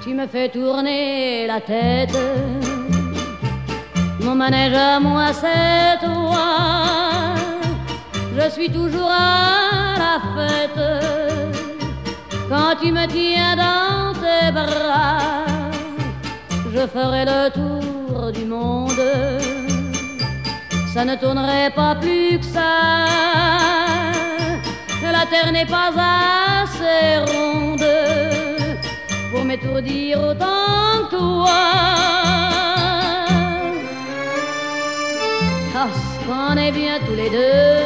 Tu me fais tourner la tête. Mon manège à moi c'est toi. Je suis toujours à la fête quand tu me tiens dans tes bras. Je ferai le tour du monde. Ça ne tournerait pas plus que ça. La terre n'est pas assez ronde pour m'étourdir autant que toi. Parce qu'on est bien tous les deux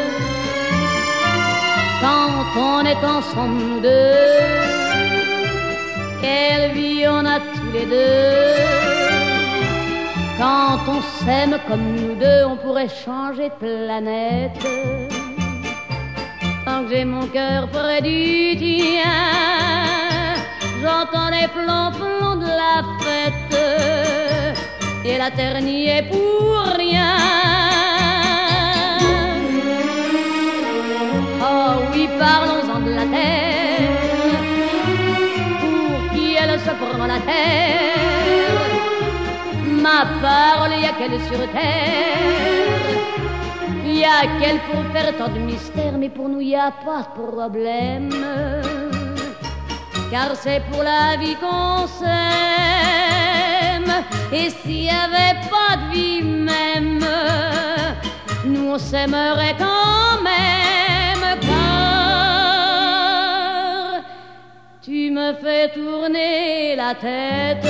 quand on est ensemble nous deux. Quelle vie on a tous les deux. Quand on s'aime comme nous deux, on pourrait changer de planète. Tant que j'ai mon cœur près du tien, j'entends les plans de la fête. Et la terre n'y est pour rien. Oh oui, parlons-en de la terre. Pour qui elle se prend la terre. Ma parole, y a qu'elle sur terre. Y a qu'elle pour faire tant de mystères. Mais pour nous y a pas de problème. Car c'est pour la vie qu'on s'aime. Et s'il y avait pas de vie même, nous on s'aimerait quand même. Car tu me fais tourner la tête.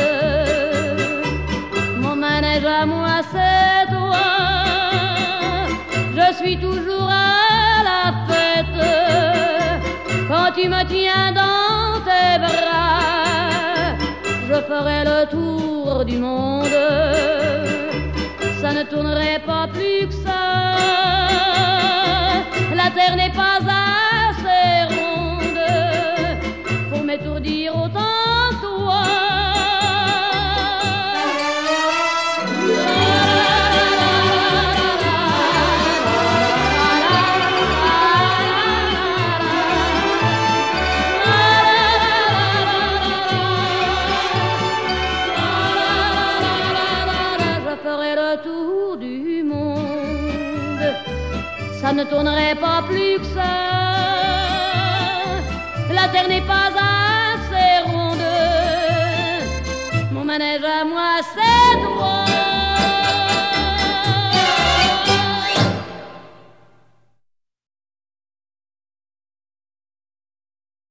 Mon manège à moi c'est toi. Je suis toujours à la fête quand tu me tiens dans tes bras. Je ferai le tour du monde. Ça ne tournerait pas plus que ça. La terre n'est pas assez ronde pour m'étourdir autant que toi. Ça ne tournerait pas plus que ça. La terre n'est pas assez ronde. Mon manège à moi c'est toi.